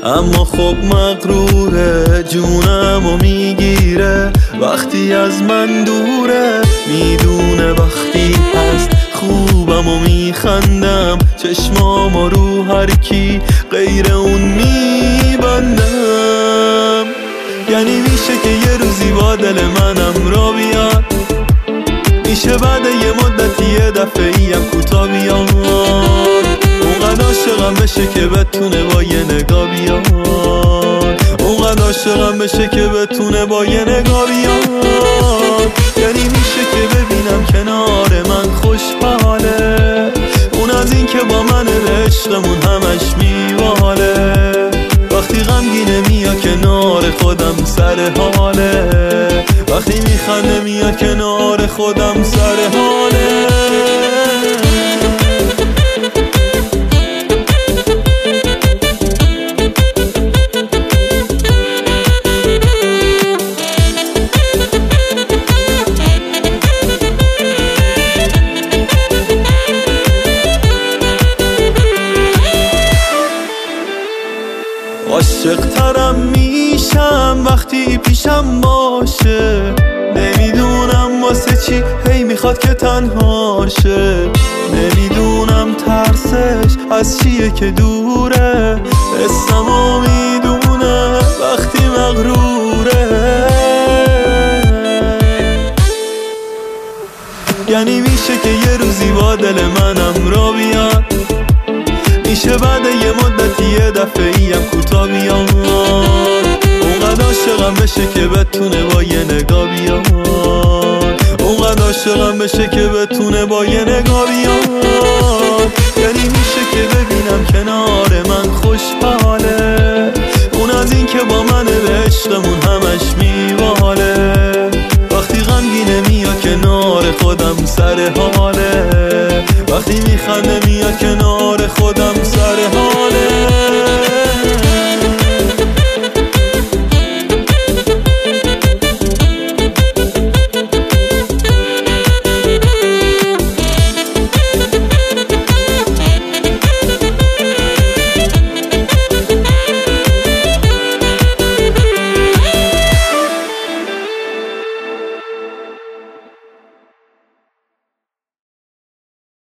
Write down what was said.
اما خب مغروره، جونمو میگیره وقتی از من دوره. میدونه وقتی هست خوبم و میخندم، چشمامو رو هر کی غیر اون میبندم. یعنی میشه که یه روزی با دل منم را بیاد، میشه بعد یه مدتی یه دفعه‌ای هم کوتا بیاد. اونقدر عاشقم بشه که بتونه با یه نگاه بیاد، اونقدر عاشقم بشه که بتونه با یه نگاه بیاد. یعنی میشه که ببینم کنار من خوشحاله، اون از این که با من به عشقمون همش میواله. وقتی غمگینه میاد کنار خودم سر حاله، وقتی میخنده میاد کنار خودم سر حاله. عاشق ترم میشم وقتی پیشم باشه، نمیدونم واسه چی هی میخواد که تنها شه. نمیدونم ترسش از چیه که دوره، اسممو میدونه وقتی مغروره. یعنی میشه که یه روزی با دل منم را بیاد، میشه بعد یه مدتی یه دفعه‌ای هم کوتا بیاد. اونقدر عاشقم بشه که بتونه با یه نگاه بیاد، اونقدر عاشقم بشه که بتونه با یه نگاه بیاد. یعنی میشه که ببینم کنار من خوشحاله، اون از این که با من به عشقمون همش میواله. وقتی غمگینه میاد کنار خودم سر حاله، وقتی میخنده میاد کنار خودم سر حاله.